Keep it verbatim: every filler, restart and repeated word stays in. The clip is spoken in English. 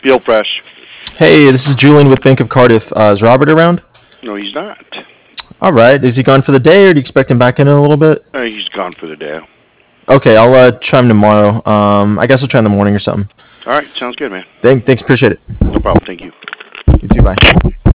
Feel fresh. Hey, this is Julian with Bank of Cardiff. Uh, is Robert around? No, he's not. All right. Is he gone for the day, or do you expect him back in, in a little bit? Uh, he's gone for the day. Okay, I'll uh, try him tomorrow. Um, I guess I'll try in the morning or something. All right, sounds good, man. Thank, thanks, appreciate it. No problem. Thank you. You too, bye.